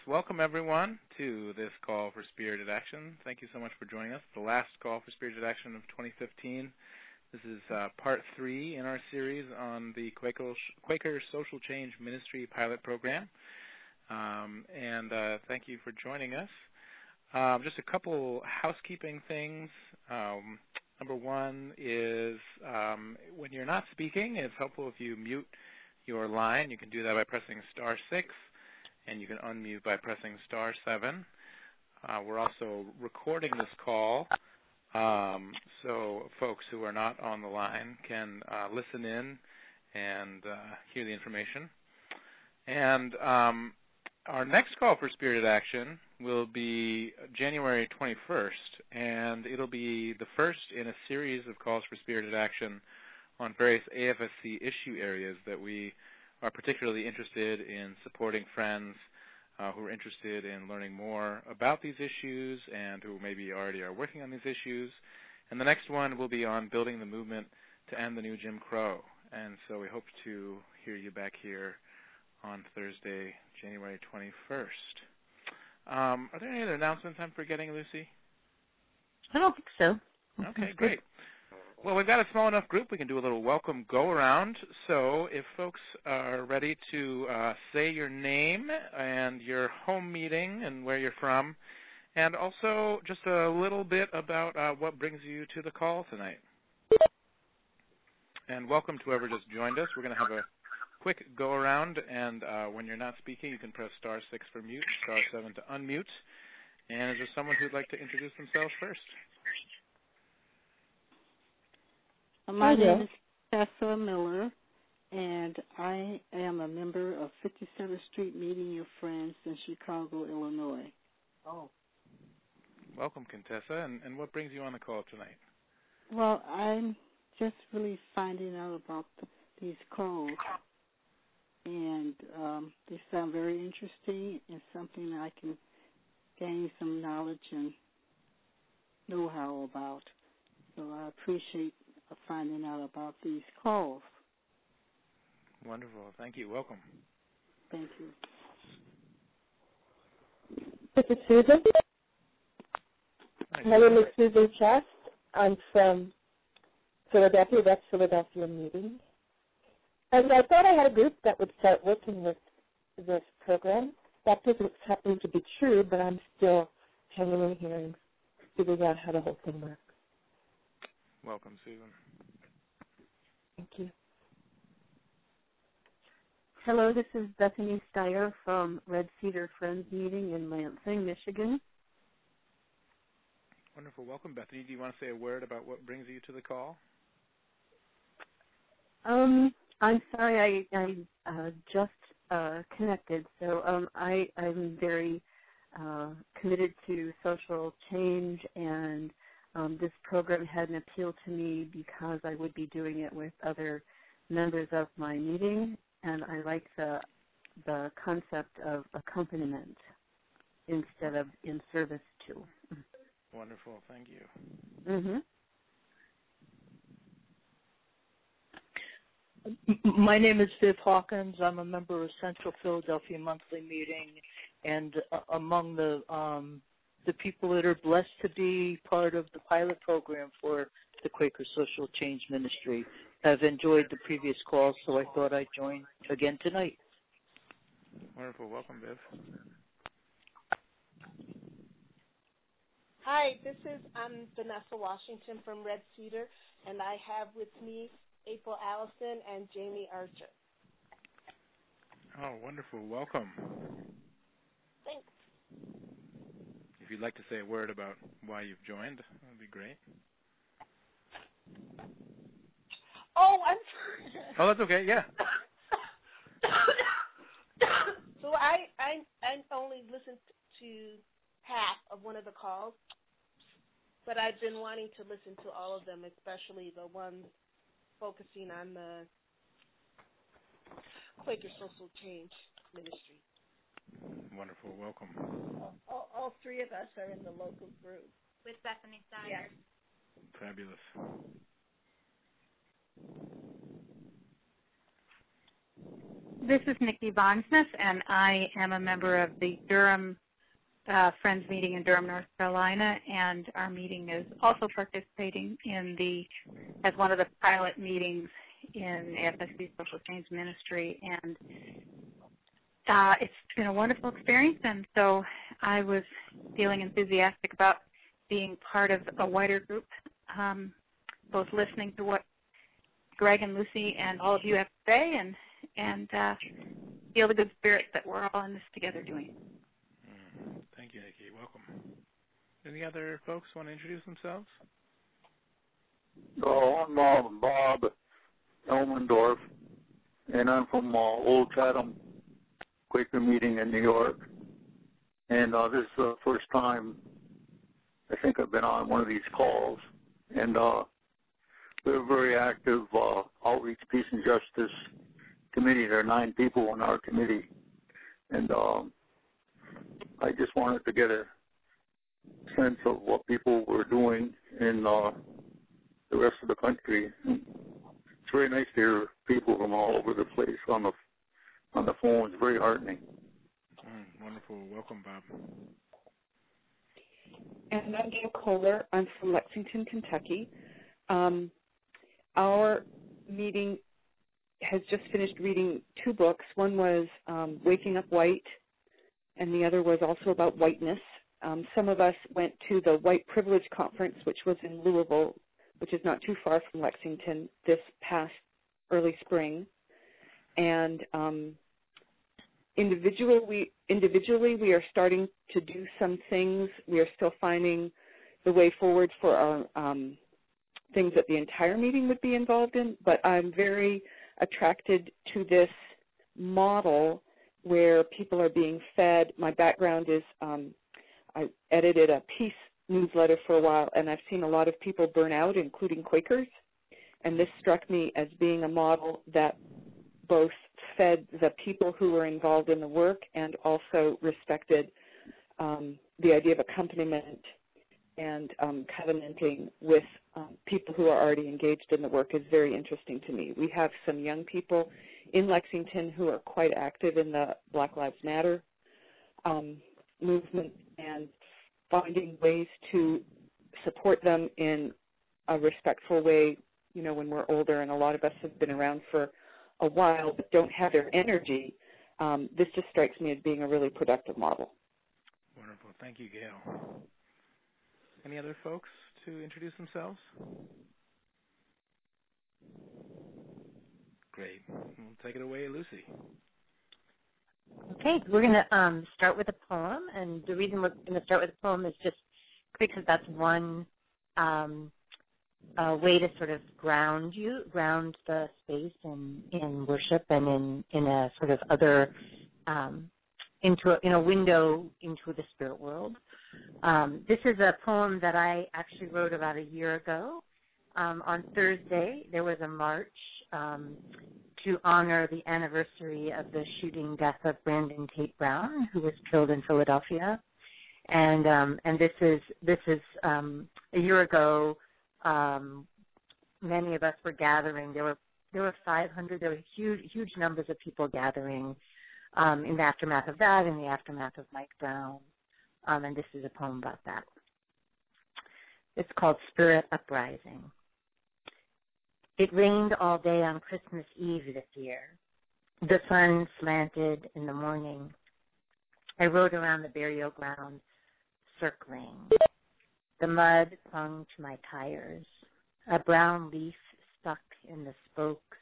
Welcome, everyone, to this call for Spirited Action. Thank you so much for joining us. The last call for Spirited Action of 2015. This is part 3 in our series on the Quaker Social Change Ministry pilot program. Thank you for joining us. Just a couple housekeeping things. Number one is when you're not speaking, it's helpful if you mute your line. You can do that by pressing *6. And you can unmute by pressing *7. We're also recording this call, so folks who are not on the line can listen in and hear the information. And our next call for Spirited Action will be January 21st, and it'll be the first in a series of calls for Spirited Action on various AFSC issue areas that we are particularly interested in supporting friends who are interested in learning more about these issues and who maybe already are working on these issues. And the next one will be on building the movement to end the new Jim Crow. And so we hope to hear you back here on Thursday, January 21st. Are there any other announcements I'm forgetting, Lucy? I don't think so. Okay, great. Well, we've got a small enough group. We can do a little welcome go-around. So if folks are ready to say your name and your home meeting and where you're from, and also just a little bit about what brings you to the call tonight. And welcome to whoever just joined us. We're going to have a quick go-around, and when you're not speaking, you can press *6 for mute, *7 to unmute. And is there someone who'd like to introduce themselves first? My name is Tessa Miller, and I am a member of 57th Street Meeting Your Friends in Chicago, Illinois. Oh. Welcome, Contessa. And what brings you on the call tonight? Well, I'm just really finding out about these calls, and they sound very interesting and something I can gain some knowledge and know-how about. So I appreciate finding out about these calls. Wonderful. Thank you. Welcome. Thank you. This is Susan. Hi, My name is Susan Chest. I'm from Philadelphia, West Philadelphia Meeting. And I thought I had a group that would start working with this program. That doesn't happen to be true, but I'm still hanging in here and figuring out how the whole thing works. Welcome, Susan. Thank you. Hello, this is Bethany Steyer from Red Cedar Friends Meeting in Lansing, Michigan. Wonderful. Welcome, Bethany. Do you want to say a word about what brings you to the call? I'm sorry, I just connected. So I'm very committed to social change, and this program had an appeal to me because I would be doing it with other members of my meeting, and I like the concept of accompaniment instead of in service to. Wonderful. Thank you. My name is Viv Hawkins. I'm a member of Central Philadelphia Monthly Meeting, and among the people that are blessed to be part of the pilot program for the Quaker Social Change Ministry. I've enjoyed the previous calls, so I thought I'd join again tonight. Wonderful. Welcome, Viv. Hi, this is Vanessa Washington from Red Cedar, and I have with me April Allison and Jamie Archer. Oh, wonderful. Welcome. Thanks. If you'd like to say a word about why you've joined, that would be great. Oh, I'm sorry. Oh, that's okay. Yeah. So I only listened to half of one of the calls, but I've been wanting to listen to all of them, especially the ones focusing on the Quaker Social Change Ministry. Wonderful. Welcome. All three of us are in the local group. With Bethany Steyer. Yes. Fabulous. This is Nikki Bondsmith, and I am a member of the Durham Friends meeting in Durham, North Carolina, and our meeting is also participating as one of the pilot meetings in AFSC Social Change Ministry, and it's been a wonderful experience, and so I was feeling enthusiastic about being part of a wider group, both listening to what Greg and Lucy and all of you have to say, and feel the good spirit that we're all in this together doing. Thank you, Nikki. Welcome. Any other folks want to introduce themselves? I'm Bob Elmendorf, and I'm from Old Chatham Quaker meeting in New York. And this is the first time I think I've been on one of these calls. And we're a very active Outreach, Peace, and Justice committee. There are 9 people on our committee. And I just wanted to get a sense of what people were doing in the rest of the country. It's very nice to hear people from all over the place on the phone. It's very heartening. Wonderful. Welcome, Bob. And I'm Gail Kohler. I'm from Lexington, Kentucky. Our meeting has just finished reading 2 books. One was Waking Up White, and the other was also about whiteness. Some of us went to the White Privilege Conference, which was in Louisville, which is not too far from Lexington, this past early spring. And individually, we are starting to do some things. We are still finding the way forward for our things that the entire meeting would be involved in, but I'm very attracted to this model where people are being fed. My background is I edited a peace newsletter for a while, and I've seen a lot of people burn out, including Quakers, and this struck me as being a model that both fed the people who were involved in the work and also respected the idea of accompaniment and covenanting with people who are already engaged in the work is very interesting to me. We have some young people in Lexington who are quite active in the Black Lives Matter movement, and finding ways to support them in a respectful way, you know, when we're older, and a lot of us have been around for a while but don't have their energy. This just strikes me as being a really productive model. Wonderful. Thank you, Gail. Any other folks to introduce themselves? Great. We'll take it away, Lucy. Okay, we're going to start with a poem, and the reason we're going to start with a poem is just because that's one way to sort of ground the space in worship and in a sort of other, in a window into the spirit world. This is a poem that I actually wrote about a year ago. On Thursday, there was a march to honor the anniversary of the shooting death of Brandon Tate Brown, who was killed in Philadelphia. And this is a year ago. Many of us were gathering. There were 500. There were huge numbers of people gathering in the aftermath of that, in the aftermath of Mike Brown. And this is a poem about that. It's called Spirit Uprising. It rained all day on Christmas Eve this year. The sun slanted in the morning. I rode around the burial ground, circling. The mud clung to my tires. A brown leaf stuck in the spokes.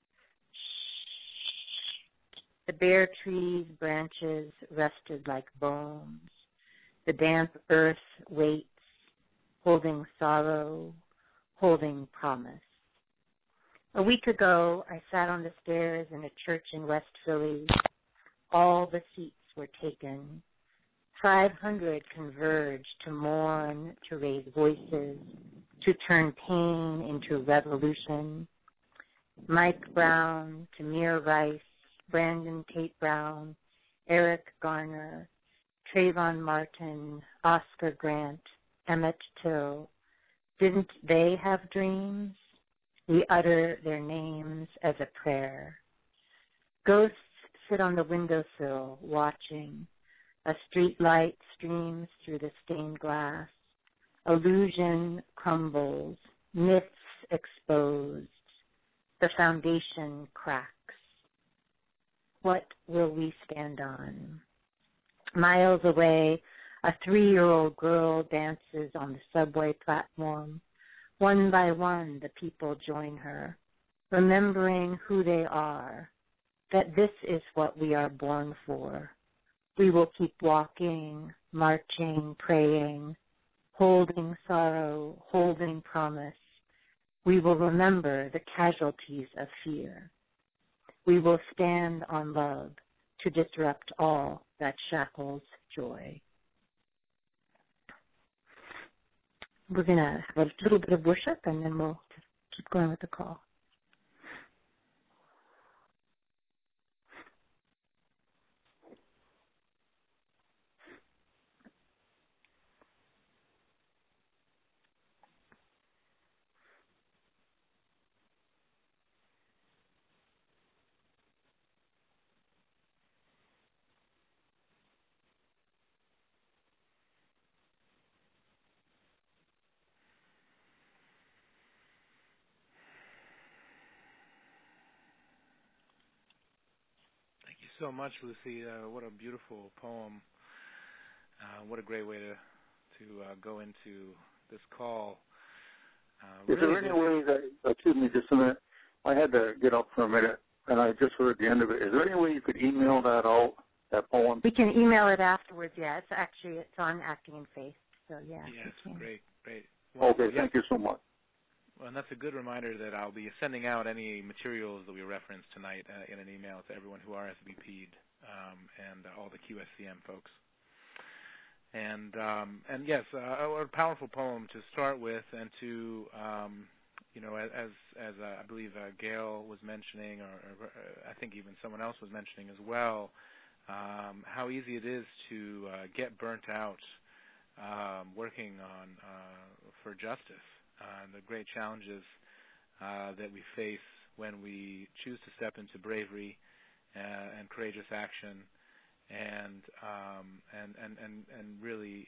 The bare trees' branches rested like bones. The damp earth waits, holding sorrow, holding promise. A week ago, I sat on the stairs in a church in West Philly. All the seats were taken. 500 converged to mourn, to raise voices, to turn pain into revolution. Mike Brown, Tamir Rice, Brandon Tate Brown, Eric Garner, Trayvon Martin, Oscar Grant, Emmett Till. Didn't they have dreams? We utter their names as a prayer. Ghosts sit on the windowsill watching. A street light streams through the stained glass. Illusion crumbles, myths exposed, the foundation cracks. What will we stand on? Miles away, a 3-year-old girl dances on the subway platform. One by one, the people join her, remembering who they are, that this is what we are born for. We will keep walking, marching, praying, holding sorrow, holding promise. We will remember the casualties of fear. We will stand on love to disrupt all that shackles joy. We're going to have a little bit of worship, and then we'll keep going with the call. So much, Lucy. What a beautiful poem. What a great way to go into this call. Is there any way that, excuse me just a minute, I had to get up for a minute, and I just heard the end of it. Is there any way you could email that out, that poem? We can email it afterwards, yeah. It's on Acting in Faith, so yeah. Yes, great. Well, okay, thank you so much. Well, and that's a good reminder that I'll be sending out any materials that we referenced tonight in an email to everyone who RSVP'd and all the QSCM folks. And yes, a powerful poem to start with, and to as I believe Gail was mentioning, or I think even someone else was mentioning as well, how easy it is to get burnt out working on for justice. The great challenges that we face when we choose to step into bravery and courageous action, and really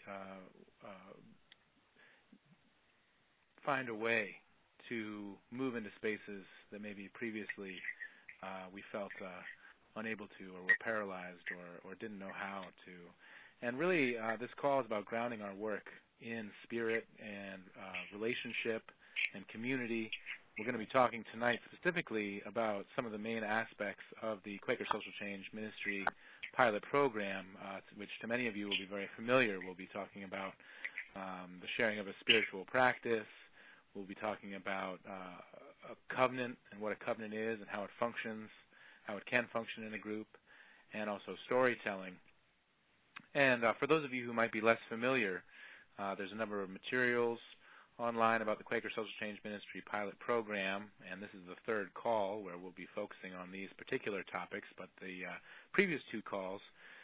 find a way to move into spaces that maybe previously we felt unable to, or were paralyzed, or didn't know how to. And really, this call is about grounding our work in spirit and relationship and community. We're going to be talking tonight specifically about some of the main aspects of the Quaker Social Change Ministry pilot program, which to many of you will be very familiar. We'll be talking about the sharing of a spiritual practice. We'll be talking about a covenant and what a covenant is and how it functions, how it can function in a group, and also storytelling. And for those of you who might be less familiar, there's a number of materials online about the Quaker Social Change Ministry pilot program, and this is the third call where we'll be focusing on these particular topics, but the previous two calls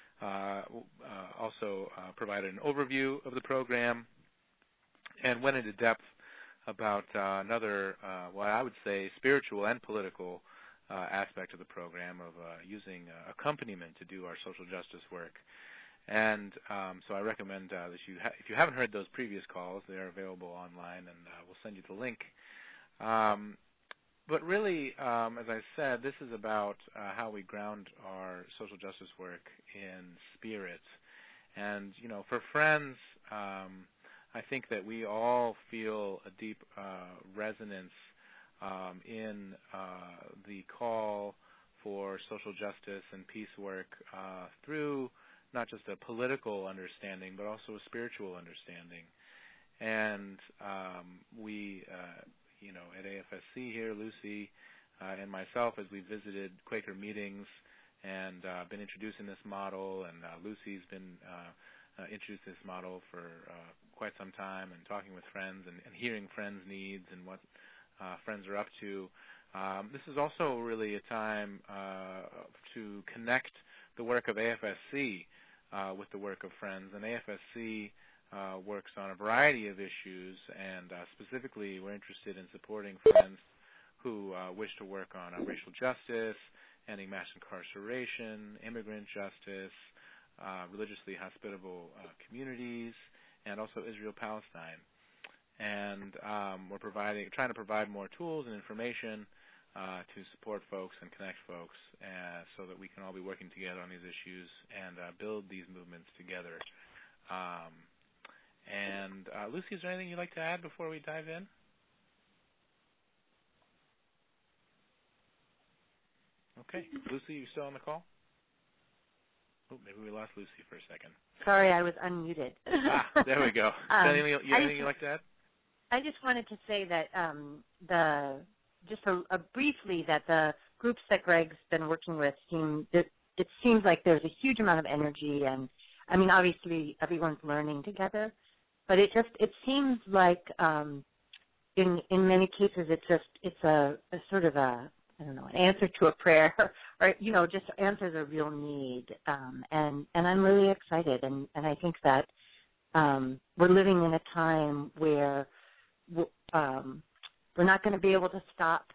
also provided an overview of the program and went into depth about another, what I would say, spiritual and political aspect of the program of using accompaniment to do our social justice work. And so I recommend that if you haven't heard those previous calls, they are available online, and we'll send you the link. But really, as I said, this is about how we ground our social justice work in spirit. And, for Friends, I think that we all feel a deep resonance in the call for social justice and peace work through not just a political understanding, but also a spiritual understanding. And we, at AFSC here, Lucy and myself, as we visited Quaker meetings and been introducing this model, and Lucy's been introduced this model for quite some time, and talking with Friends and hearing Friends' needs and what Friends are up to. This is also really a time to connect the work of AFSC with the work of Friends. And AFSC works on a variety of issues, and specifically we're interested in supporting Friends who wish to work on racial justice ending mass incarceration, immigrant justice, religiously hospitable communities, and also Israel-Palestine. And we're trying to provide more tools and information to support folks and connect folks so that we can all be working together on these issues and build these movements together. Lucy, is there anything you'd like to add before we dive in? Okay. Lucy, you still on the call? Oh, maybe we lost Lucy for a second. Sorry, I was unmuted. There we go. Anything you'd like to add? I just wanted to say that briefly that the groups that Greg's been working with it seems like there's a huge amount of energy, and I mean obviously everyone's learning together, but it seems like in many cases it's a sort of a, I don't know, an answer to a prayer, or just answers a real need, and I'm really excited, and I think that we're living in a time where we're not going to be able to stop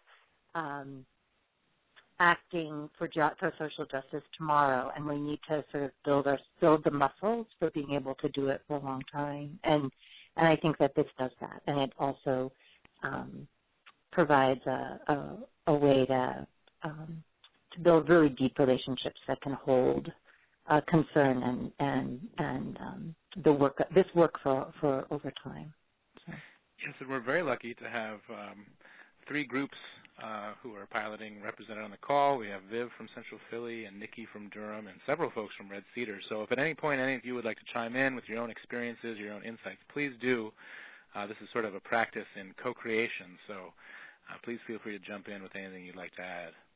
acting for social justice tomorrow, and we need to sort of build the muscles for being able to do it for a long time. And I think that this does that, and it also provides a way to build really deep relationships that can hold concern and this work for over time. So. Yes, and we're very lucky to have 3 groups who are piloting represented on the call. We have Viv from Central Philly and Nikki from Durham and several folks from Red Cedar. So if at any point any of you would like to chime in with your own experiences, your own insights, please do. This is sort of a practice in co-creation, so please feel free to jump in with anything you'd like to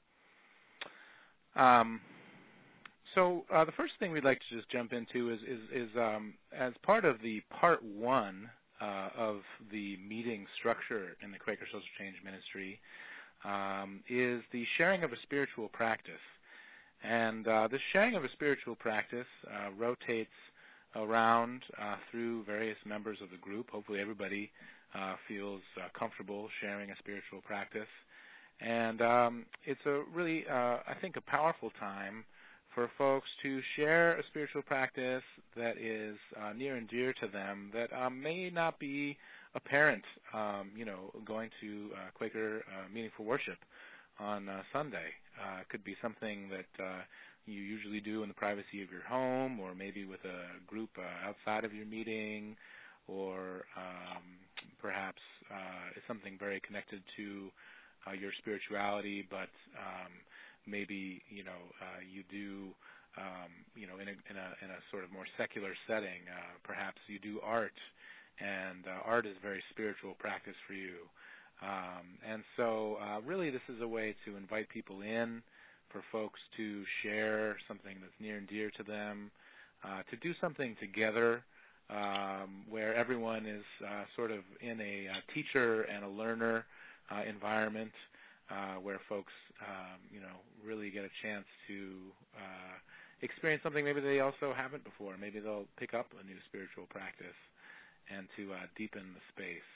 add. So the first thing we'd like to just jump into is as part of the part 1 of the meeting structure in the Quaker Social Change Ministry is the sharing of a spiritual practice. And this sharing of a spiritual practice rotates around through various members of the group. Hopefully everybody feels comfortable sharing a spiritual practice. And it's a really, I think, a powerful time for folks to share a spiritual practice that is near and dear to them that may not be apparent, going to Quaker Meaningful Worship on Sunday. It could be something that you usually do in the privacy of your home, or maybe with a group outside of your meeting, or perhaps it's something very connected to your spirituality, but maybe you do in a sort of more secular setting. Perhaps you do art, and art is a very spiritual practice for you. And so really this is a way to invite people in, for folks to share something that's near and dear to them, to do something together where everyone is sort of in a teacher and a learner environment, where folks really get a chance to experience something maybe they also haven't before. Maybe they'll pick up a new spiritual practice and to deepen the space.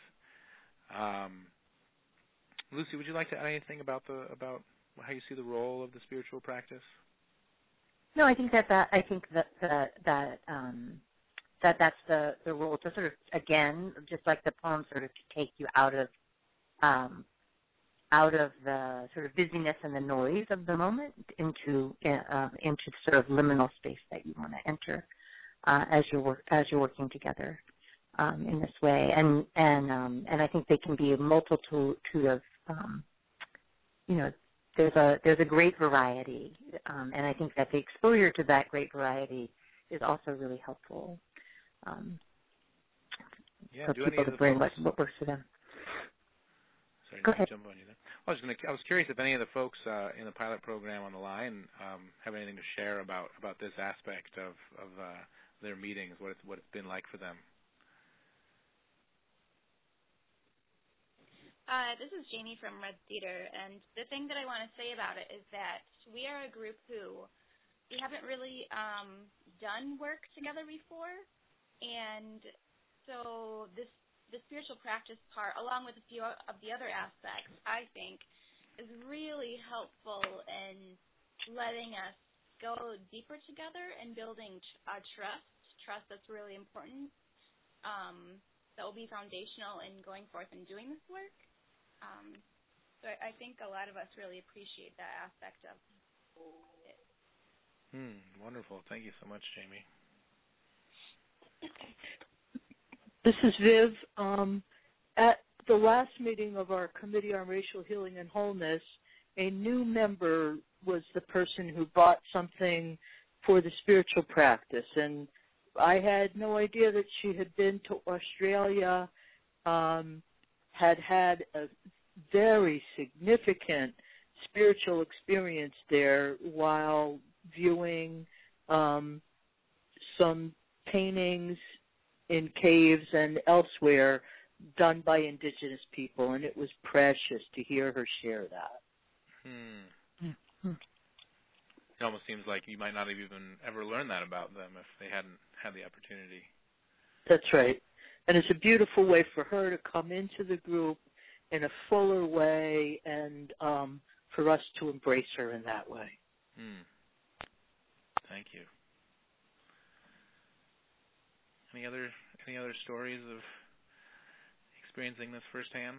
Lucy, would you like to add anything about how you see the role of the spiritual practice? No, I think that's the role, to sort of, again, just like the poem, sort of to take you out of the sort of busyness and the noise of the moment into sort of liminal space that you want to enter as you're working together in this way. And I think they can be a multitude of there's a great variety, and I think that the exposure to that great variety is also really helpful for people to bring what works for them. Sorry, go ahead. Jump on you there. I was curious if any of the folks in the pilot program on the line have anything to share about this aspect of their meetings, what it's been like for them. This is Jamie from Red Cedar, and the thing that I want to say about it is that we are a group who we haven't really done work together before, and so the spiritual practice part, along with a few of the other aspects, I think, is really helpful in letting us go deeper together and building trust that's really important. That will be foundational in going forth and doing this work. So I think a lot of us really appreciate that aspect of it. Wonderful. Thank you so much, Jamie. This is Viv. At the last meeting of our Committee on Racial Healing and Wholeness, a new member was the person who brought something for the spiritual practice. And I had no idea that she had been to Australia, had had a very significant spiritual experience there while viewing some paintings in caves and elsewhere done by indigenous people, and it was precious to hear her share that. It almost seems like you might not have even ever learned that about them if they hadn't had the opportunity. That's right. And it's a beautiful way for her to come into the group in a fuller way and for us to embrace her in that way. Thank you. Any other stories of experiencing this firsthand?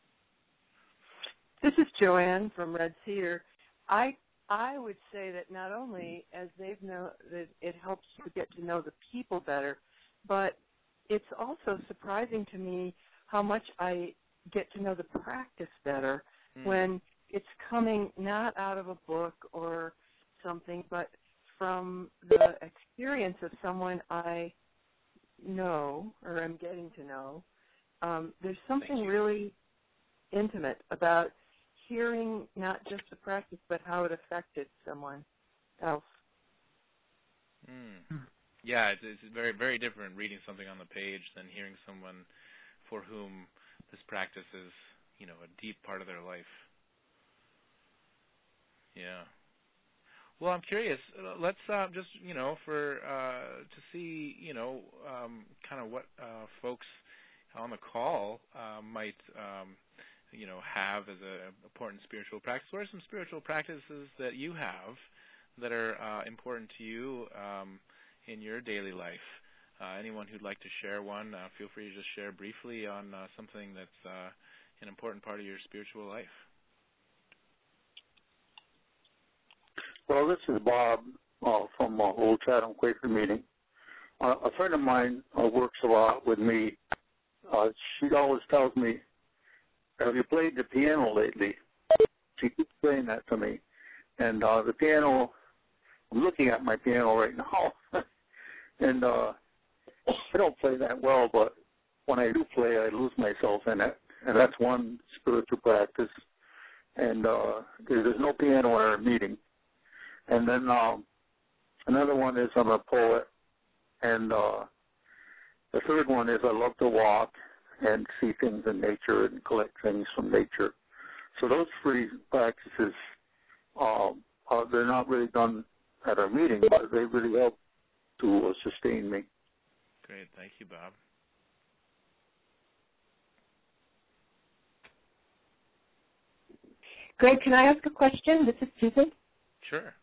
This is Joanne from Red Cedar. I would say that not only as they've known that it helps to get to know the people better, but it's also surprising to me how much I get to know the practice better when it's coming not out of a book or something, but from the experience of someone I know or am getting to know. There's something really intimate about hearing not just the practice, but how it affected someone else. Yeah, it's very, very different reading something on the page than hearing someone for whom this practice is, a deep part of their life. Yeah. Well, I'm curious. Let's just, to see, kind of what folks on the call might, have as an important spiritual practice. What are some spiritual practices that you have that are important to you in your daily life? Anyone who'd like to share one, feel free to just share briefly on something that's an important part of your spiritual life. Well, this is Bob from Old Chatham Quaker Meeting. A friend of mine works a lot with me. She always tells me, "Have you played the piano lately?" She keeps saying that to me. And the piano, I'm looking at my piano right now, and I don't play that well, but when I do play, I lose myself in it. And that's one spiritual practice. And there's no piano at our meeting. And then another one is I'm a poet. And the third one is I love to walk and see things in nature and collect things from nature. So those three practices, they're not really done at our meeting, but they really help to sustain me. Great. Thank you, Bob. Greg, can I ask a question? This is Susan. Sure.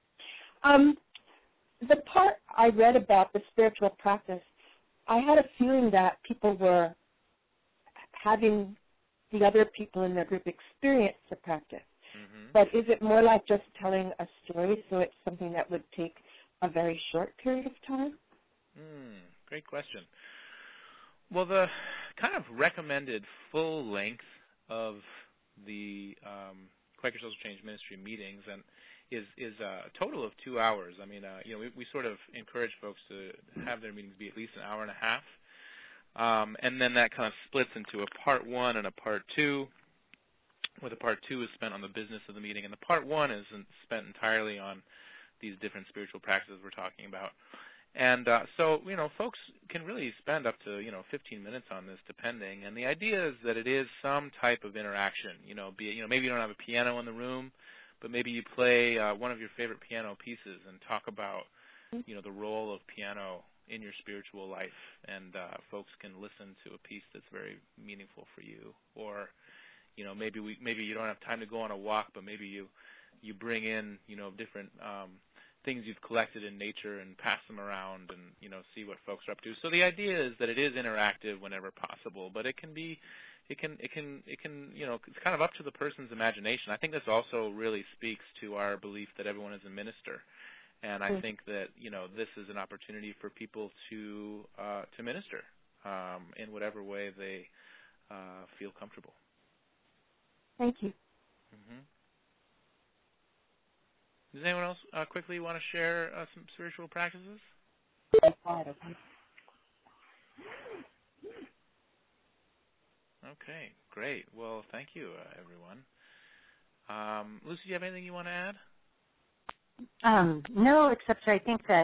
The part I read about the spiritual practice, I had a feeling that people were having the other people in their group experience the practice. But is it more like just telling a story, so it's something that would take a very short period of time? Great question. Well, the kind of recommended full length of the Quaker Social Change Ministry meetings and is a total of 2 hours. I mean, we sort of encourage folks to have their meetings be at least an hour and a half. And then that kind of splits into a part one and a part two, where the part two is spent on the business of the meeting, and the part one is spent entirely on these different spiritual practices we're talking about. And so, folks can really spend up to, 15 minutes on this, depending. And the idea is that it is some type of interaction. Be it, maybe you don't have a piano in the room, but maybe you play one of your favorite piano pieces and talk about, the role of piano in your spiritual life. And folks can listen to a piece that's very meaningful for you. Or, maybe you don't have time to go on a walk, but maybe you you bring in, different things you've collected in nature and pass them around and, see what folks are up to. So the idea is that it is interactive whenever possible, but it can, it's kind of up to the person's imagination. I think this also really speaks to our belief that everyone is a minister. And I think that, this is an opportunity for people to minister in whatever way they feel comfortable. Thank you. Mm-hmm. Does anyone else quickly want to share some spiritual practices? Okay, great. Well, thank you, everyone. Lucy, do you have anything you want to add? No, except I think a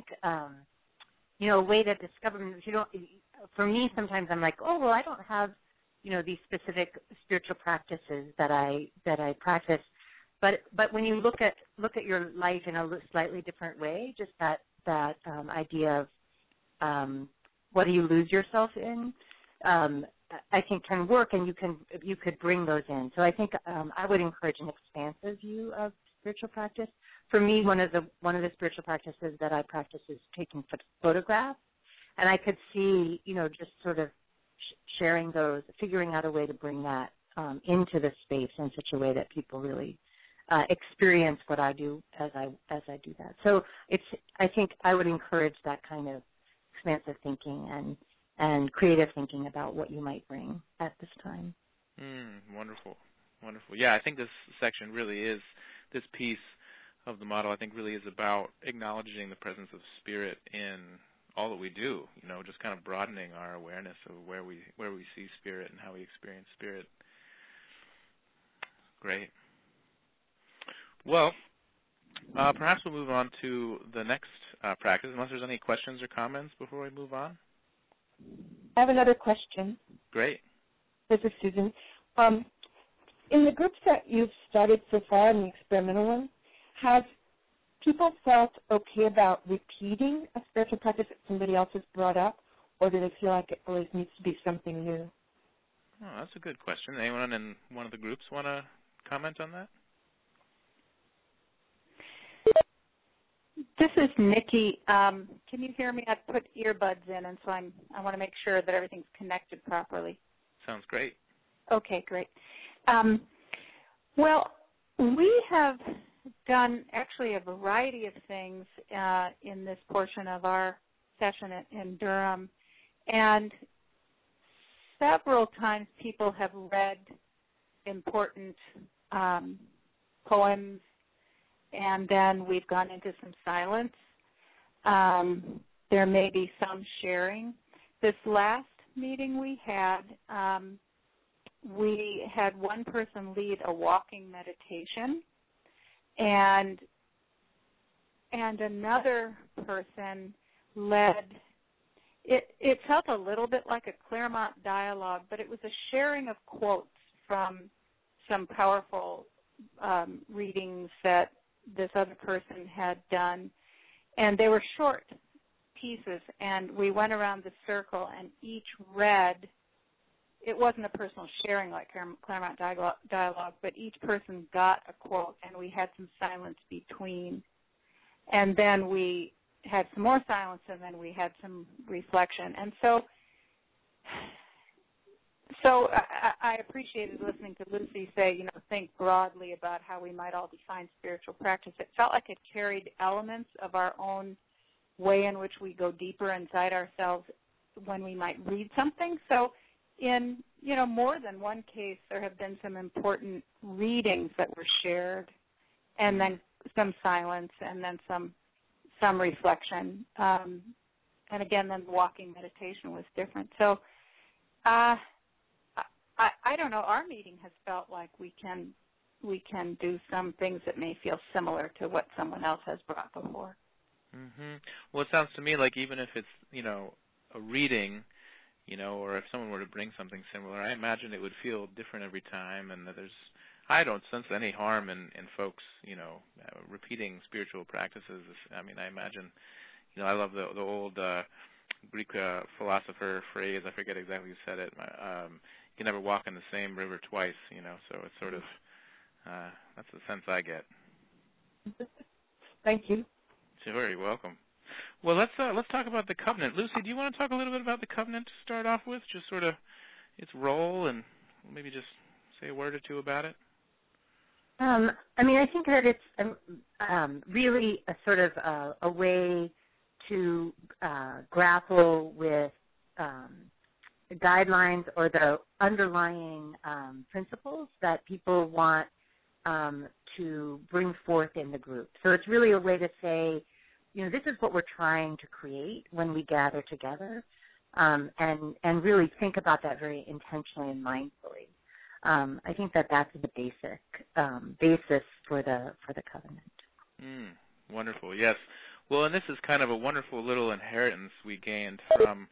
way to discover, for me sometimes I'm like, oh, well, I don't have, these specific spiritual practices that I practice. But when you look at your life in a slightly different way, just that idea of what do you lose yourself in, I think can work, and you could bring those in. So I think I would encourage an expansive view of spiritual practice. For me, one of the spiritual practices that I practice is taking photographs, and I could see, just sort of sharing those, figuring out a way to bring that into the space in such a way that people really experience what I do as I do that. So I think I would encourage that kind of expansive thinking and creative thinking about what you might bring at this time. Wonderful, wonderful. Yeah, I think this section really is, this piece of the model I think really is about acknowledging the presence of spirit in all that we do, just kind of broadening our awareness of where we see spirit and how we experience spirit. Great. Well, perhaps we'll move on to the next practice, unless there's any questions or comments before we move on. I have another question. Great. This is Susan. In the groups that you've started so far, in the experimental one, have people felt okay about repeating a spiritual practice that somebody else has brought up, or do they feel like it always needs to be something new? Oh, that's a good question. Anyone in one of the groups want to comment on that? This is Nikki. Can you hear me? I've put earbuds in, and so I want to make sure that everything's connected properly. Sounds great. Okay, great. Well, we have done actually a variety of things in this portion of our session in Durham, and several times people have read important poems, and then we've gone into some silence. There may be some sharing. This last meeting we had one person lead a walking meditation, and another person led, it felt a little bit like a Claremont dialogue, but it was a sharing of quotes from some powerful readings that this other person had done, and they were short pieces, and we went around the circle and each read. It wasn't a personal sharing like Claremont dialogue, but each person got a quote, and we had some silence between. And then we had some more silence, and then we had some reflection. And so I appreciated listening to Lucy say, think broadly about how we might all define spiritual practice. It felt like it carried elements of our own way in which we go deeper inside ourselves when we might read something. So in more than one case, there have been some important readings that were shared, and then some silence, and then some reflection. And again, then the walking meditation was different. So I don't know. Our meeting has felt like we can do some things that may feel similar to what someone else has brought before. Mm-hmm. Well, it sounds to me like even if it's a reading, or if someone were to bring something similar, I imagine it would feel different every time, and that I don't sense any harm in folks, repeating spiritual practices. I mean, I imagine, I love the old Greek philosopher phrase. I forget exactly who said it. You can never walk in the same river twice, so it's sort of, that's the sense I get. Thank you. You're very welcome. Well, let's talk about the covenant. Lucy, do you want to talk a little bit about the covenant to start off with? Just sort of its role, and maybe just say a word or two about it. I mean, I think that it's really a sort of a way to grapple with the guidelines or the underlying principles that people want to bring forth in the group. So it's really a way to say, this is what we're trying to create when we gather together, and really think about that very intentionally and mindfully. I think that that's the basic basis for the covenant. Wonderful. Yes. Well, and this is kind of a wonderful little inheritance we gained from,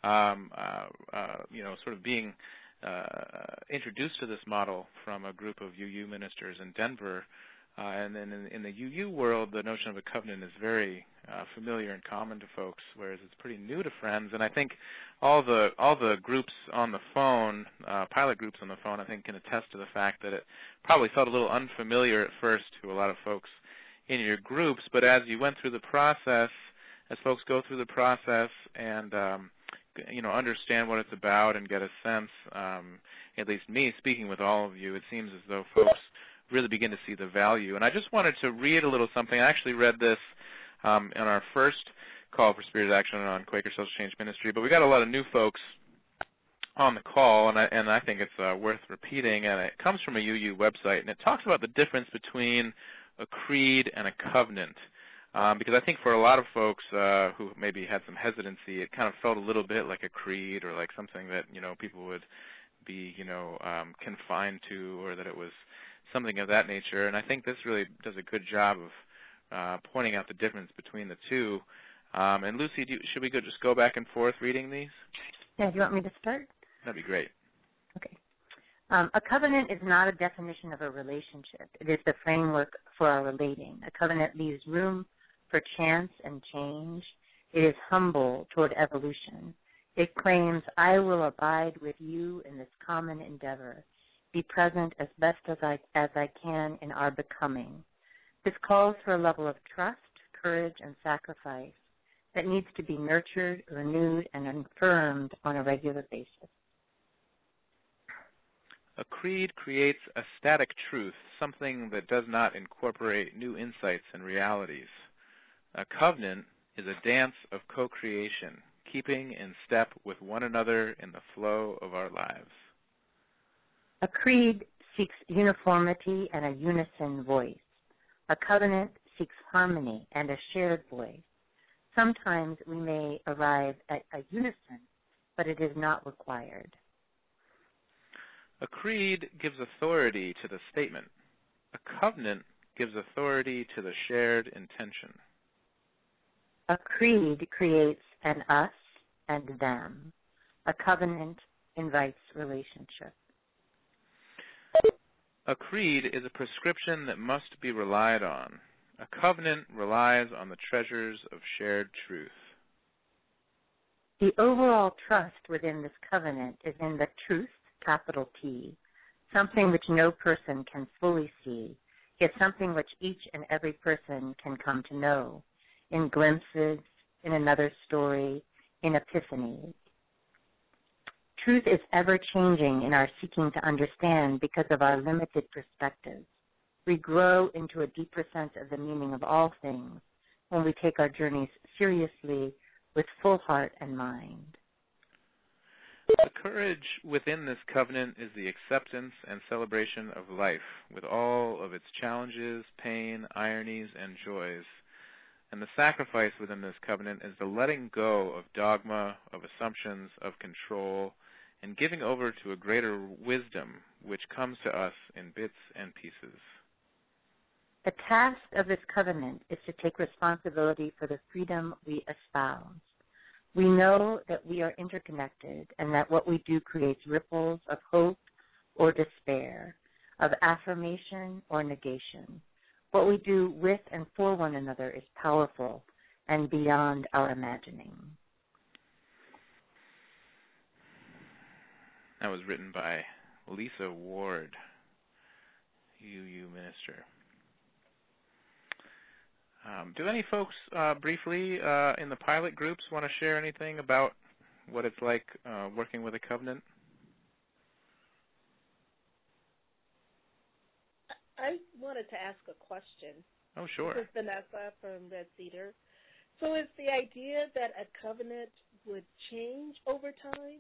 sort of being introduced to this model from a group of UU ministers in Denver. And then in the UU world, the notion of a covenant is very familiar and common to folks, whereas it's pretty new to Friends. And I think all the groups on the phone, pilot groups on the phone, I think can attest to the fact that it probably felt a little unfamiliar at first to a lot of folks in your groups. But as you went through the process, as folks go through the process and understand what it's about and get a sense, at least me speaking with all of you, it seems as though folks really begin to see the value. And I just wanted to read a little something. I actually read this in our first call for Spirited Action on Quaker Social Change Ministry, but we got a lot of new folks on the call, and I think it's worth repeating. And it comes from a UU website, and it talks about the difference between a creed and a covenant. Because I think for a lot of folks who maybe had some hesitancy, it kind of felt a little bit like a creed or like something that people would be confined to, or that it was something of that nature. And I think this really does a good job of pointing out the difference between the two. And Lucy, should we just go back and forth reading these? Yeah, do you want me to start? That'd be great. Okay. A covenant is not a definition of a relationship. It is the framework for our relating. A covenant leaves room for chance and change. It is humble toward evolution. It claims, I will abide with you in this common endeavor, be present as best as I can in our becoming. This calls for a level of trust, courage, and sacrifice that needs to be nurtured, renewed, and affirmed on a regular basis. A creed creates a static truth, something that does not incorporate new insights and realities. A covenant is a dance of co-creation, keeping in step with one another in the flow of our lives. A creed seeks uniformity and a unison voice. A covenant seeks harmony and a shared voice. Sometimes we may arrive at a unison, but it is not required. A creed gives authority to the statement. A covenant gives authority to the shared intention. A creed creates an us and them. A covenant invites relationship. A creed is a prescription that must be relied on. A covenant relies on the treasures of shared truth. The overall trust within this covenant is in the truth, capital T, something which no person can fully see, yet something which each and every person can come to know, in glimpses, in another story, in epiphanies. Truth is ever-changing in our seeking to understand because of our limited perspectives. We grow into a deeper sense of the meaning of all things when we take our journeys seriously with full heart and mind. The courage within this covenant is the acceptance and celebration of life with all of its challenges, pain, ironies, and joys. And the sacrifice within this covenant is the letting go of dogma, of assumptions, of control, and giving over to a greater wisdom which comes to us in bits and pieces. The task of this covenant is to take responsibility for the freedom we espouse. We know that we are interconnected and that what we do creates ripples of hope or despair, of affirmation or negation. What we do with and for one another is powerful and beyond our imagining. That was written by Lisa Ward, UU minister. Do any folks briefly in the pilot groups want to share anything about what it's like working with a covenant? I wanted to ask a question. Oh, sure. This is Vanessa from Red Cedar. So is the idea that a covenant would change over time?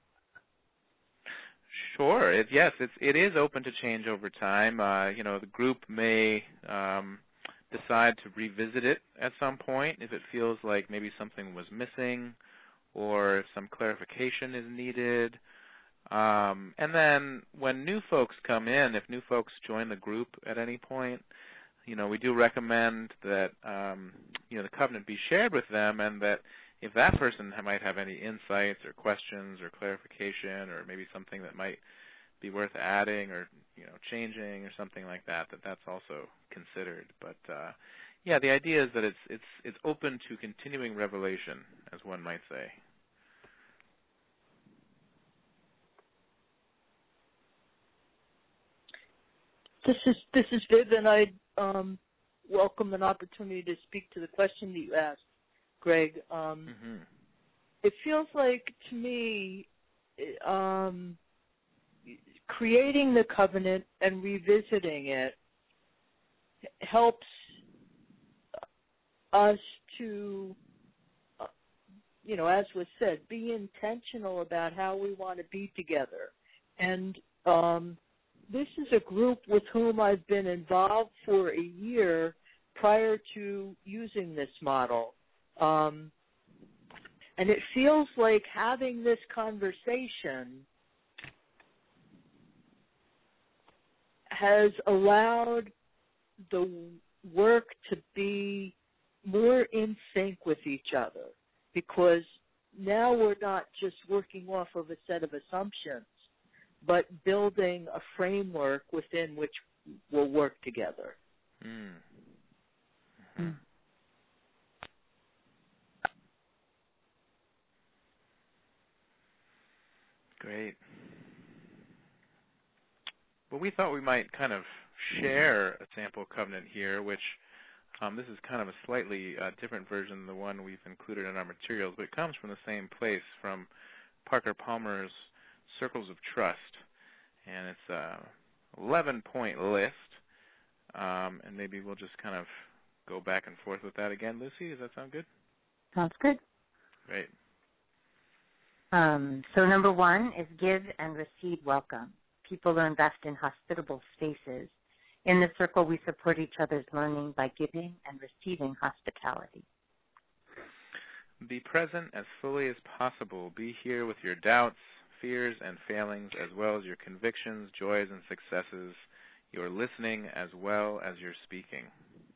Sure. Yes, it is open to change over time. The group may decide to revisit it at some point if it feels like maybe something was missing or if some clarification is needed. And then when new folks come in, if new folks join the group at any point, we do recommend that the covenant be shared with them, and that if that person might have any insights or questions or clarification or maybe something that might be worth adding or changing or something like that, that's also considered. But yeah, the idea is that it's open to continuing revelation, as one might say. This is Viv, and I welcome an opportunity to speak to the question that you asked, Greg. It feels like, to me, creating the covenant and revisiting it helps us to, as was said, be intentional about how we want to be together. And this is a group with whom I've been involved for a year prior to using this model. And it feels like having this conversation has allowed the work to be more in sync with each other, because now we're not just working off of a set of assumptions, but building a framework within which we'll work together. Great. Well, we thought we might kind of share a sample covenant here, which this is kind of a slightly different version than the one we've included in our materials, but it comes from the same place, from Parker Palmer's Circles of Trust. And it's a 11-point list, and maybe we'll just kind of go back and forth with that again. Lucy, does that sound good? Sounds good. Great. So number 1 is give and receive welcome. People invest in hospitable spaces. In the circle, we support each other's learning by giving and receiving hospitality. Be present as fully as possible. Be here with your doubts, fears, and failings, as well as your convictions, joys, and successes. You're listening as well as you're speaking.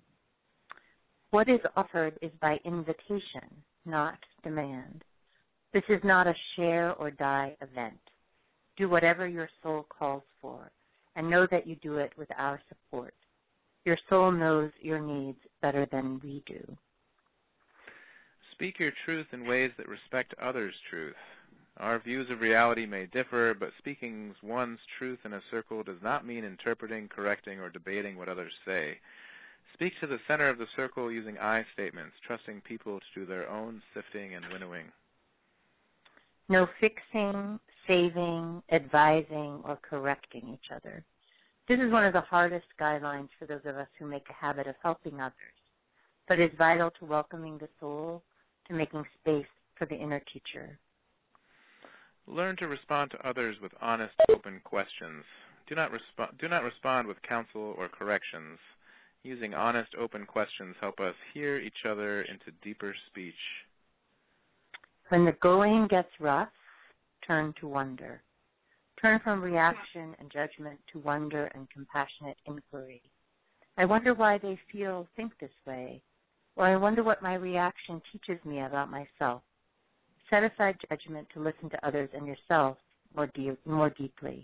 What is offered is by invitation, not demand. This is not a share or die event. Do whatever your soul calls for, and know that you do it with our support. Your soul knows your needs better than we do. Speak your truth in ways that respect others' truth. Our views of reality may differ, but speaking one's truth in a circle does not mean interpreting, correcting, or debating what others say. Speak to the center of the circle using I statements, trusting people to do their own sifting and winnowing. No fixing, saving, advising, or correcting each other. This is one of the hardest guidelines for those of us who make a habit of helping others, but is vital to welcoming the soul, to making space for the inner teacher. Learn to respond to others with honest, open questions. Do not respond with counsel or corrections. Using honest, open questions help us hear each other into deeper speech. When the going gets rough, turn to wonder. Turn from reaction and judgment to wonder and compassionate inquiry. I wonder why they think this way, or I wonder what my reaction teaches me about myself. Set aside judgment to listen to others and yourself more deeply.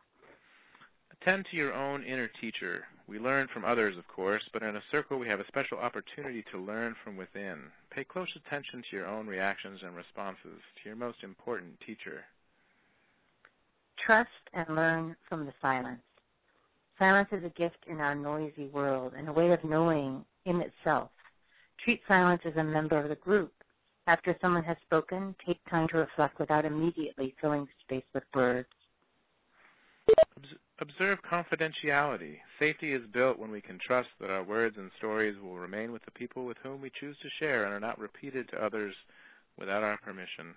Attend to your own inner teacher. We learn from others, of course, but in a circle we have a special opportunity to learn from within. Pay close attention to your own reactions and responses, to your most important teacher. Trust and learn from the silence. Silence is a gift in our noisy world and a way of knowing in itself. Treat silence as a member of the group. After someone has spoken, take time to reflect without immediately filling the space with words. Observe confidentiality. Safety is built when we can trust that our words and stories will remain with the people with whom we choose to share and are not repeated to others without our permission.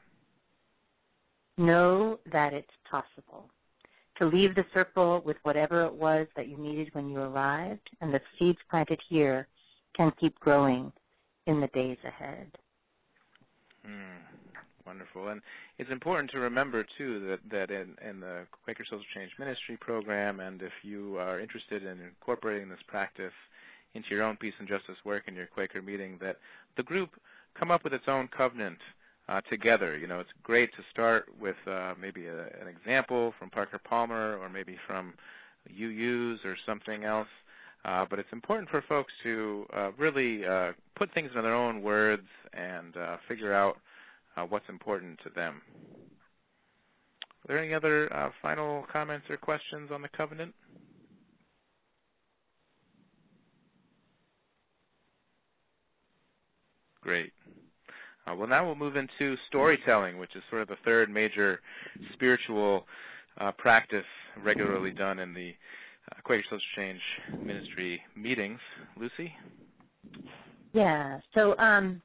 Know that it's possible to leave the circle with whatever it was that you needed when you arrived, and the seeds planted here can keep growing in the days ahead. Wonderful. And it's important to remember, too, that in the Quaker Social Change Ministry program, and if you are interested in incorporating this practice into your own peace and justice work in your Quaker meeting, that the group come up with its own covenant together. You know, it's great to start with maybe an example from Parker Palmer or maybe from UU's or something else. But it's important for folks to really put things in their own words and figure out what's important to them. Are there any other final comments or questions on the covenant? Great. Well, now we'll move into storytelling, which is sort of the third major spiritual practice regularly done in the Quaker Social Change Ministry meetings. Lucy? Yeah. So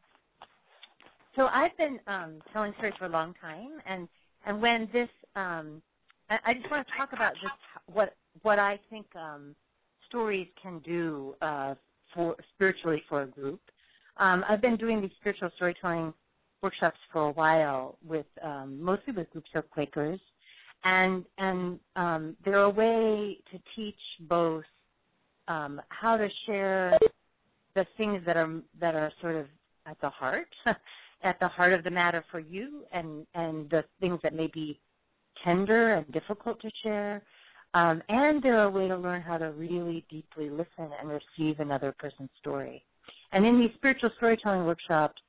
I've been telling stories for a long time, and when this, I just want to talk about just what I think stories can do for spiritually for a group. I've been doing these spiritual storytelling workshops for a while with mostly with groups of Quakers, and they're a way to teach both how to share the things that are sort of at the heart of the matter for you, and the things that may be tender and difficult to share, and they're a way to learn how to really deeply listen and receive another person's story. And in these spiritual storytelling workshops,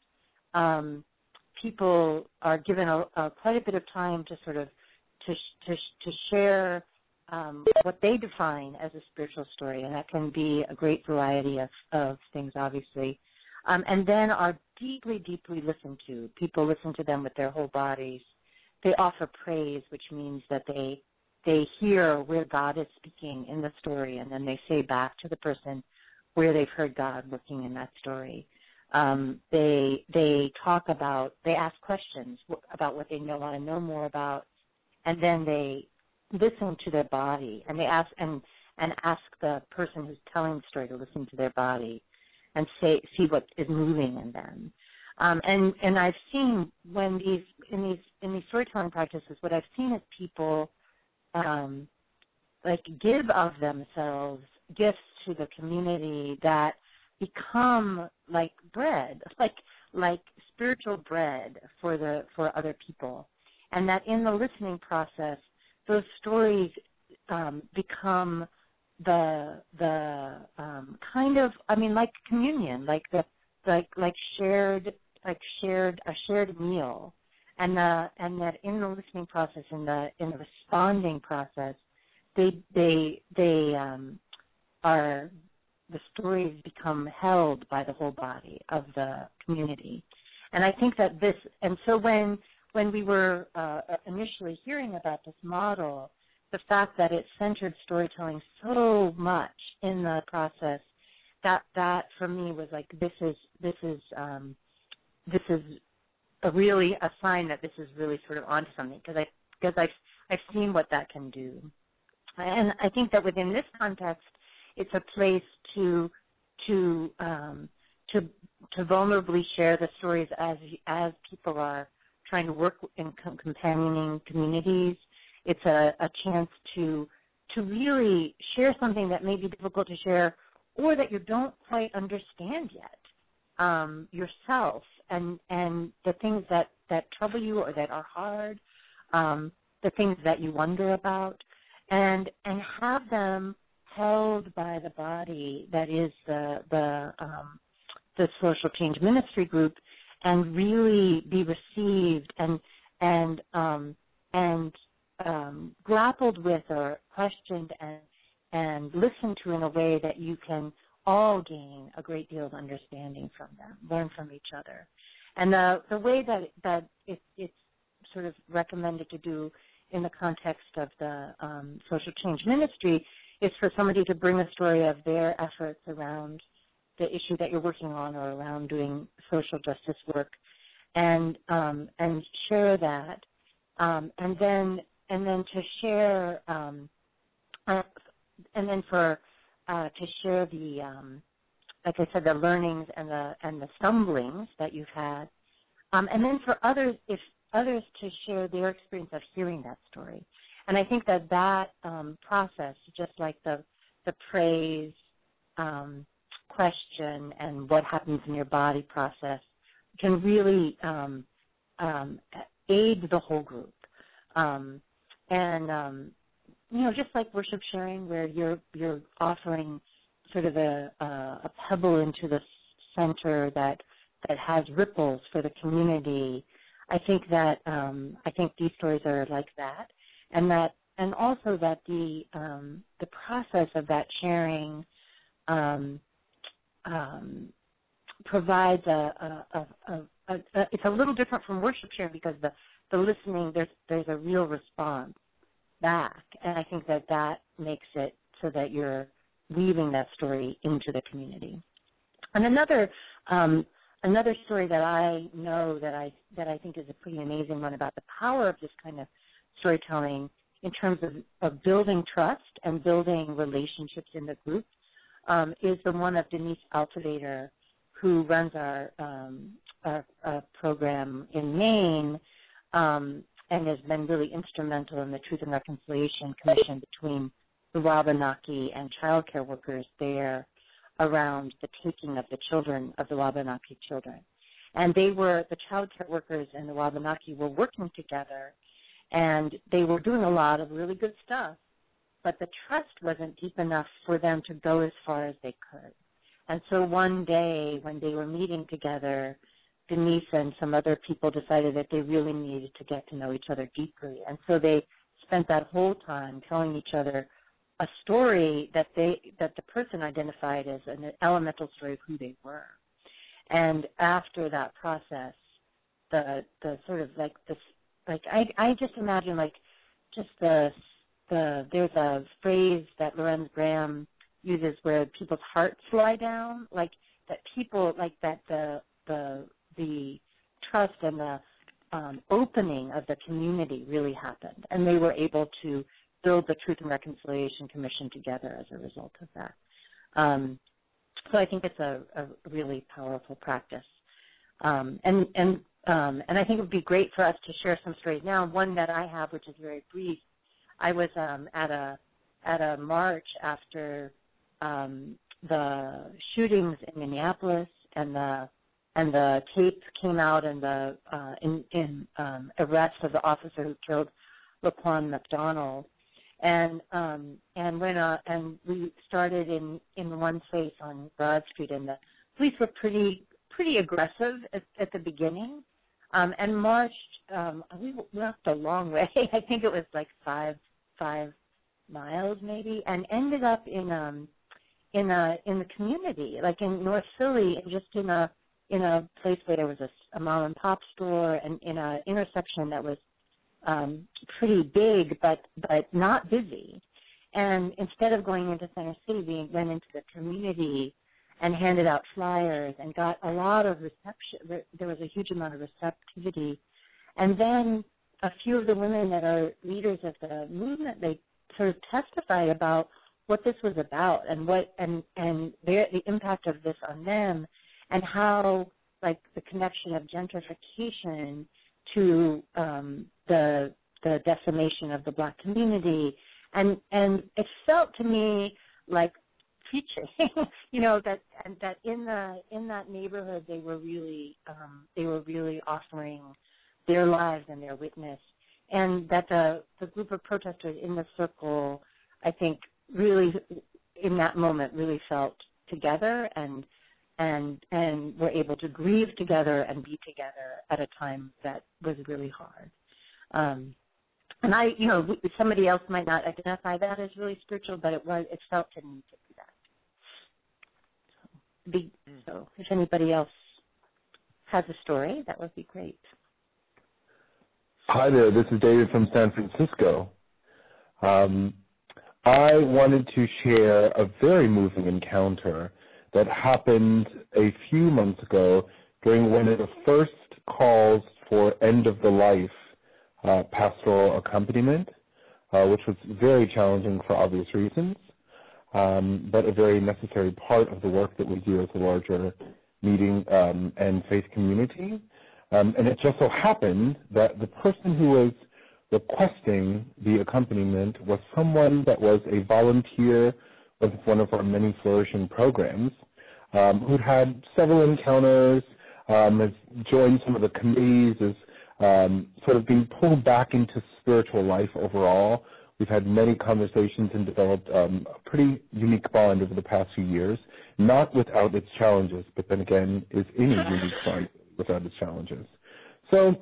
people are given quite a bit of time to sort of to share what they define as a spiritual story, and that can be a great variety of things, obviously. And then are deeply, deeply listened to. People listen to them with their whole bodies. They offer praise, which means that they hear where God is speaking in the story, and then they say back to the person where they've heard God working in that story. They talk about, they ask questions about what they want to know more about, and then they listen to their body, and they ask ask the person who's telling the story to listen to their body and see what is moving in them. And I've seen when in these storytelling practices, what I've seen is people like give of themselves gifts to the community that become like bread, like spiritual bread for other people, and that in the listening process, those stories become the kind of, I mean, like communion, like a shared meal, and that in the listening process, in the responding process, the stories become held by the whole body of the community. And I think that this, and so when we were initially hearing about this model, the fact that it centered storytelling so much in the process, that for me was like, this is really a sign that this is really sort of onto something, because I've seen what that can do. And I think that within this context, it's a place to vulnerably share the stories as people are trying to work in companioning communities. It's a chance to really share something that may be difficult to share, or that you don't quite understand yet yourself, and the things that trouble you or that are hard, the things that you wonder about, and have them held by the body that is the Social Change Ministry group, and really be received and grappled with or questioned and listened to in a way that you can all gain a great deal of understanding from them, learn from each other. And the way that it's sort of recommended to do in the context of the social change ministry is for somebody to bring a story of their efforts around the issue that you're working on or around doing social justice work, and share that, and then to share, and then for to share the like I said, the learnings and the stumblings that you've had, and then for others to share their experience of hearing that story. And I think that process, just like the praise, question, and what happens in your body process, can really aid the whole group. Just like worship sharing, where you're offering sort of a pebble into the center that has ripples for the community. I think these stories are like that, and also that the process of that sharing provides it's a little different from worship sharing, because the listening, there's a real response back, and I think that makes it so that you're weaving that story into the community. And another story that I know that I think is a pretty amazing one about the power of this kind of storytelling in terms of building trust and building relationships in the group is the one of Denise Altivator, who runs our program in Maine, and has been really instrumental in the Truth and Reconciliation Commission between the Wabanaki and child care workers there around the taking of the children, of the Wabanaki children. And the child care workers and the Wabanaki were working together, and they were doing a lot of really good stuff, but the trust wasn't deep enough for them to go as far as they could. And so one day when they were meeting together, Denise and some other people decided that they really needed to get to know each other deeply. And so they spent that whole time telling each other a story that the person identified as an elemental story of who they were. And after that process, the sort of like this, like I just imagine like just there's a phrase that Lorenz Graham uses where people's hearts lie down, like that people, like that the trust and the opening of the community really happened, and they were able to build the Truth and Reconciliation Commission together as a result of that. So I think it's a really powerful practice, and I think it would be great for us to share some stories now. One that I have, which is very brief. I was at a march after the shootings in Minneapolis, and the tape came out, and the arrest of the officer who killed Laquan McDonald, and we started in one space on Broad Street, and the police were pretty aggressive at the beginning, and marched. We walked a long way. I think it was like five miles maybe, and ended up in the community, like in North Philly, and just in a place where there was a mom and pop store, and in an intersection that was pretty big but not busy. And instead of going into Center City, we went into the community and handed out flyers and got a lot of reception. There was a huge amount of receptivity. And then a few of the women that are leaders of the movement, they sort of testified about what this was about and the impact of this on them, and how, like, the connection of gentrification to the decimation of the Black community, and it felt to me like preaching, that in that neighborhood they were really offering their lives and their witness, and that the group of protesters in the circle, I think, really in that moment really felt together and were able to grieve together and be together at a time that was really hard. And somebody else might not identify that as really spiritual, but it felt to me to be that. So if anybody else has a story, that would be great. Hi there, this is David from San Francisco. I wanted to share a very moving encounter that happened a few months ago during one of the first calls for end-of-the-life pastoral accompaniment, which was very challenging for obvious reasons, but a very necessary part of the work that we do as a larger meeting and faith community. And it just so happened that the person who was requesting the accompaniment was someone that was a volunteer with one of our many flourishing programs, who'd had several encounters, has joined some of the committees, is sort of being pulled back into spiritual life overall. We've had many conversations and developed a pretty unique bond over the past few years, not without its challenges, but then again, is any unique bond without its challenges. So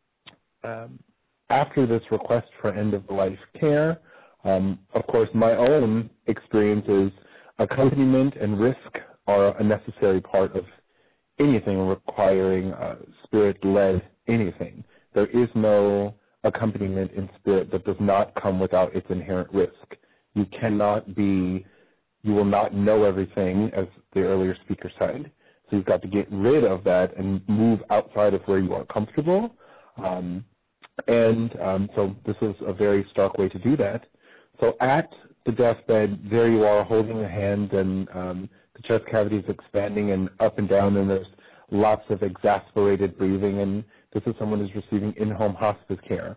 after this request for end-of-life care, of course, my own experience is accompaniment and risk are a necessary part of anything requiring spirit-led anything. There is no accompaniment in spirit that does not come without its inherent risk. You will not know everything, as the earlier speaker said. So you've got to get rid of that and move outside of where you are comfortable. So this is a very stark way to do that. So at the deathbed, there you are holding a hand, and the chest cavity is expanding and up and down, and there's lots of exasperated breathing, and this is someone who's receiving in-home hospice care.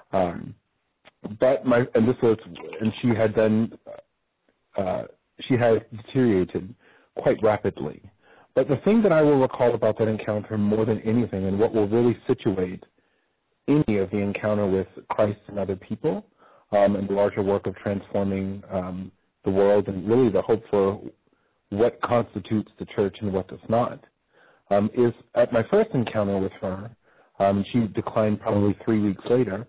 She had deteriorated quite rapidly. But the thing that I will recall about that encounter more than anything, and what will really situate any of the encounter with Christ and other people, and the larger work of transforming the world, and really the hope for what constitutes the church and what does not, is at my first encounter with her, she declined probably 3 weeks later.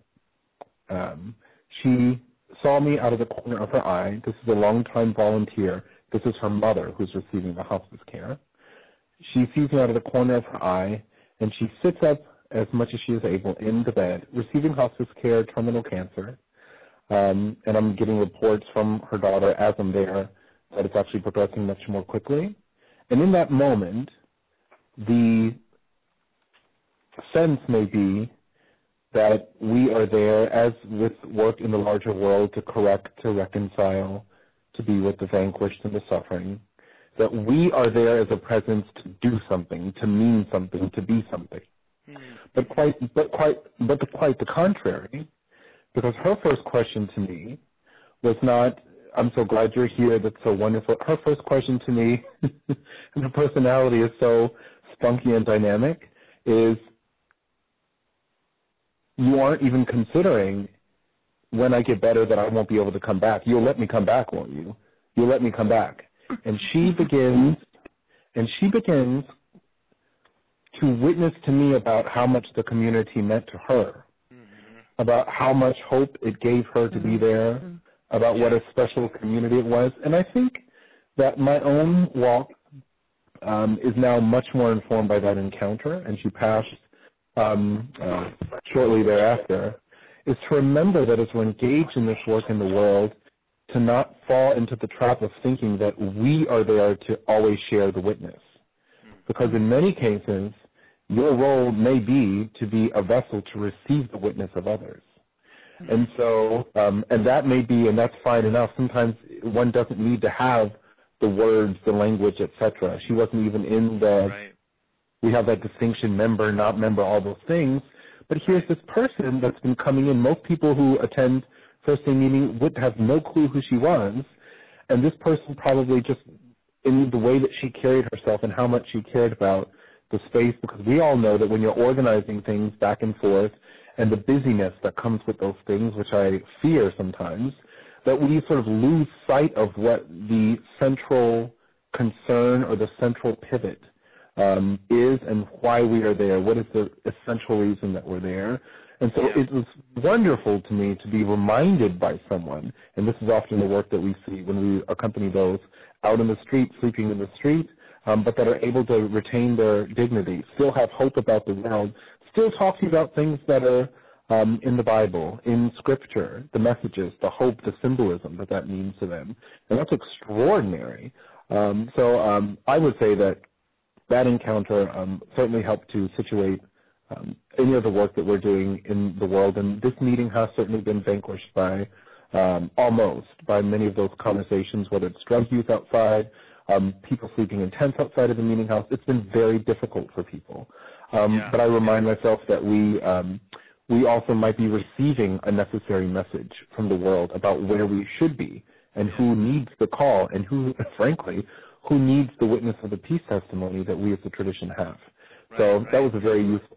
She saw me out of the corner of her eye. This is a longtime volunteer. This is her mother who's receiving the hospice care. She sees me out of the corner of her eye, and she sits up as much as she is able in the bed, receiving hospice care, terminal cancer. And I'm getting reports from her daughter as I'm there that it's actually progressing much more quickly. And in that moment, the sense may be that we are there, as with work in the larger world, to correct, to reconcile, to be with the vanquished and the suffering, that we are there as a presence to do something, to mean something, to be something. But quite the contrary, because her first question to me was not, "I'm so glad you're here, that's so wonderful." Her first question to me, and her personality is so spunky and dynamic, is, "You aren't even considering when I get better that I won't be able to come back. You'll let me come back, won't you? You'll let me come back." And she begins to witness to me about how much the community meant to her, about how much hope it gave her to be there, about what a special community it was. And I think that my own walk is now much more informed by that encounter, and she passed shortly thereafter, is to remember that as we're engaged in this work in the world, to not fall into the trap of thinking that we are there to always share the witness. Because in many cases, your role may be to be a vessel to receive the witness of others. And so, and that may be, and that's fine enough. Sometimes one doesn't need to have the words, the language, etc. She wasn't even in the, we have that distinction, member, not member, all those things. But here's this person that's been coming in. Most people who attend First Day meeting would have no clue who she was. And this person probably just, in the way that she carried herself and how much she cared about the space, because we all know that when you're organizing things back and forth and the busyness that comes with those things, which I fear sometimes, that we sort of lose sight of what the central concern or the central pivot is and why we are there. What is the essential reason that we're there? And so it was wonderful to me to be reminded by someone, and this is often the work that we see when we accompany those out in the street, sleeping in the street, but that are able to retain their dignity, still have hope about the world, still talking about things that are in the Bible, in Scripture, the messages, the hope, the symbolism that means to them. And that's extraordinary. So I would say that encounter certainly helped to situate any of the work that we're doing in the world. And this meeting has certainly been vanquished by by many of those conversations, whether it's drug use outside, people sleeping in tents outside of the meeting house. It's been very difficult for people. But I remind myself that we also might be receiving a necessary message from the world about where we should be and who needs the call and who, frankly, who needs the witness of the peace testimony that we as a tradition have. So that was a very useful,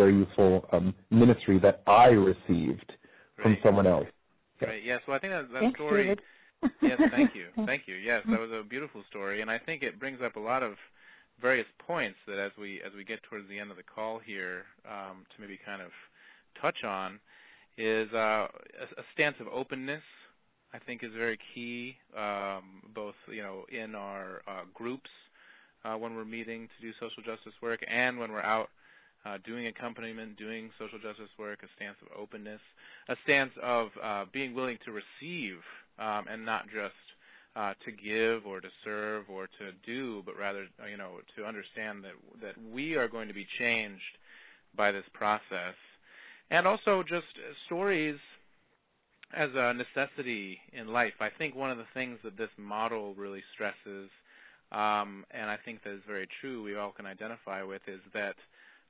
ministry that I received from someone else. Right. Yes. Well, I think that story. Yes. Thank you. Thank you. Yes, that was a beautiful story, and I think it brings up a lot of various points that as we get towards the end of the call here, to maybe kind of touch on, is a stance of openness. I think is very key, both in our groups when we're meeting to do social justice work, and when we're out doing accompaniment, doing social justice work. A stance of openness, a stance of being willing to receive, and not just to give or to serve or to do, but rather to understand that we are going to be changed by this process, and also just stories as a necessity in life. I think one of the things that this model really stresses, and I think that is very true, we all can identify with, is that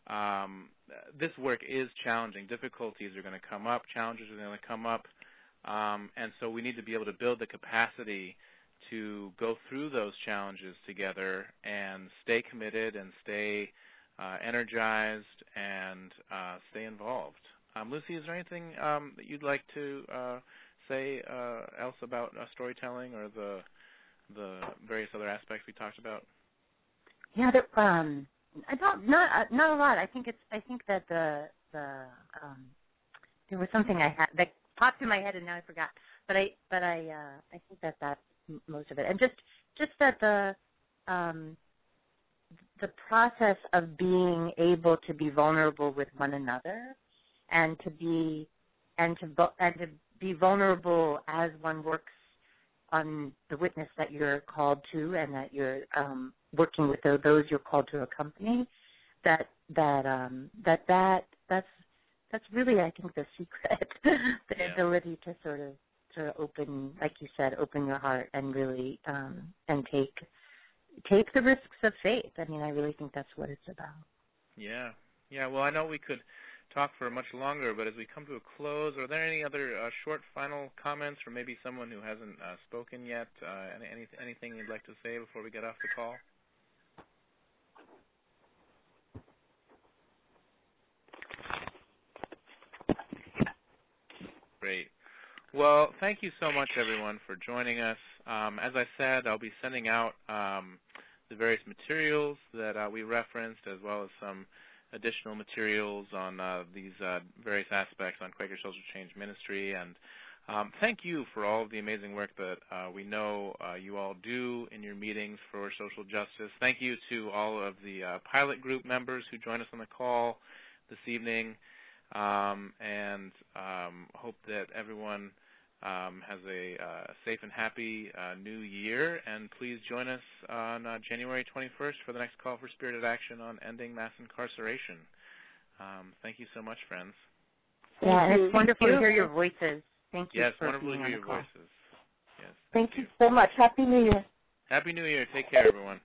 this work is challenging. Difficulties are going to come up, challenges are going to come up, and so we need to be able to build the capacity to go through those challenges together and stay committed and stay energized and stay involved. Lucy, is there anything that you'd like to say else about storytelling or the various other aspects we talked about? Yeah, not a lot. I think that there was something I had that popped in my head and now I forgot. But I think that that's most of it. And just that the process of being able to be vulnerable with one another, and to be vulnerable as one works on the witness that you're called to, and that you're working with those you're called to accompany. That's really, I think, the secret. The ability to sort of open, like you said, open your heart and really and take the risks of faith. I mean, I really think that's what it's about. Yeah. Well, I know we could talk for much longer, but as we come to a close, are there any other short final comments from maybe someone who hasn't spoken yet? Anything you'd like to say before we get off the call? Great. Well, thank you so much, everyone, for joining us. As I said, I'll be sending out the various materials that we referenced, as well as some additional materials on these various aspects on Quaker Social Change Ministry. And thank you for all of the amazing work that we know you all do in your meetings for social justice. Thank you to all of the pilot group members who joined us on the call this evening, and hope that everyone has a safe and happy new year. And please join us on January 21st for the next call for spirited action on ending mass incarceration. Thank you so much, friends. Yeah, and it's wonderful to hear your voices. Thank you. Yes, for wonderful to being hear on your the call. voices. Yes, thank you so much. Happy New Year. Happy New Year. Take care, everyone.